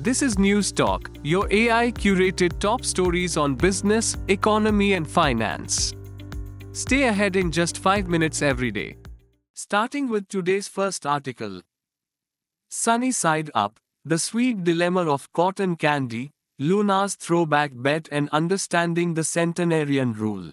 This is News Talk, your AI curated top stories on business, economy, and finance. Stay ahead in just 5 minutes every day. Starting with today's first article. Sunny Side Up, the sweet dilemma of cotton candy, Luna's throwback bet, and understanding the centenarian rule.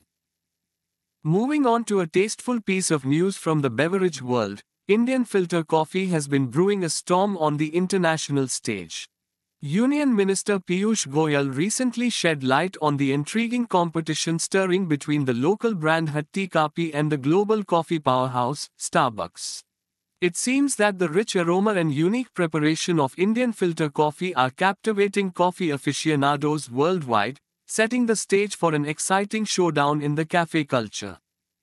Moving on to a tasteful piece of news from the beverage world, Indian filter coffee has been brewing a storm on the international stage. Union Minister Piyush Goyal recently shed light on the intriguing competition stirring between the local brand Hatti Kapi and the global coffee powerhouse, Starbucks. It seems that the rich aroma and unique preparation of Indian filter coffee are captivating coffee aficionados worldwide, setting the stage for an exciting showdown in the cafe culture.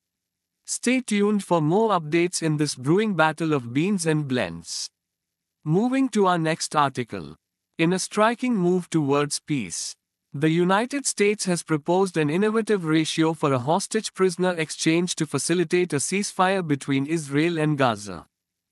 Stay tuned for more updates in this brewing battle of beans and blends. Moving to our next article. In a striking move towards peace, the United States has proposed an innovative ratio for a hostage prisoner exchange to facilitate a ceasefire between Israel and Gaza.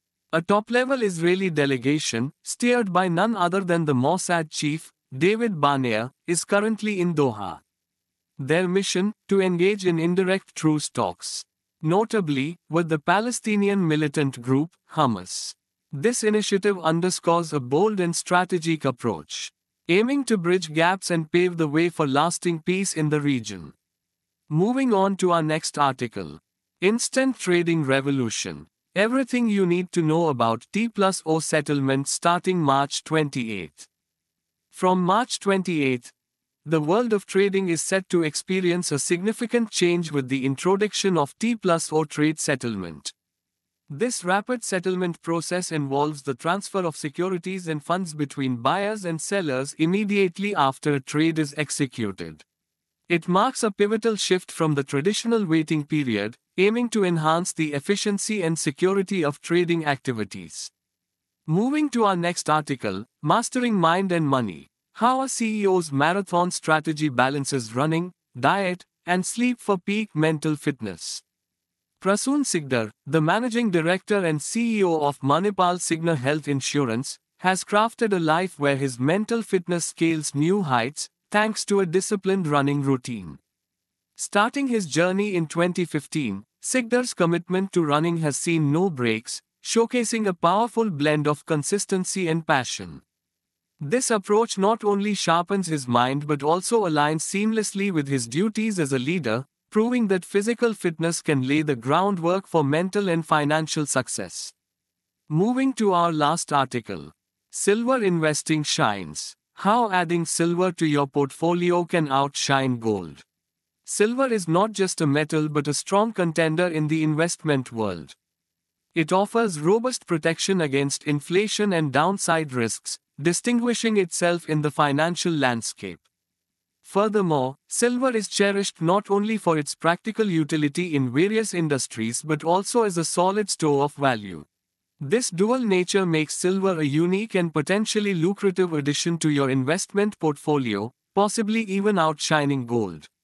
A top-level Israeli delegation, steered by none other than the Mossad chief, David Barnea, is currently in Doha. Their mission, to engage in indirect truce talks, notably with the Palestinian militant group, Hamas. This initiative underscores a bold and strategic approach, aiming to bridge gaps and pave the way for lasting peace in the region. Moving on to our next article. Instant Trading Revolution. Everything you need to know about T+O settlement starting March 28. From March 28, the world of trading is set to experience a significant change with the introduction of T+O trade settlement. This rapid settlement process involves the transfer of securities and funds between buyers and sellers immediately after a trade is executed. It marks a pivotal shift from the traditional waiting period, aiming to enhance the efficiency and security of trading activities. Moving to our next article, Mastering Mind and Money. How a CEO's marathon strategy balances running, diet, and sleep for peak mental fitness. Prasoon Sigdar, the managing director and CEO of Manipal Signa Health Insurance, has crafted a life where his mental fitness scales new heights, thanks to a disciplined running routine. Starting his journey in 2015, Sigdar's commitment to running has seen no breaks, showcasing a powerful blend of consistency and passion. This approach not only sharpens his mind but also aligns seamlessly with his duties as a leader, proving that physical fitness can lay the groundwork for mental and financial success. Moving to our last article. Silver Investing Shines. How adding silver to your portfolio can outshine gold. Silver is not just a metal but a strong contender in the investment world. It offers robust protection against inflation and downside risks, distinguishing itself in the financial landscape. Furthermore, silver is cherished not only for its practical utility in various industries but also as a solid store of value. This dual nature makes silver a unique and potentially lucrative addition to your investment portfolio, possibly even outshining gold.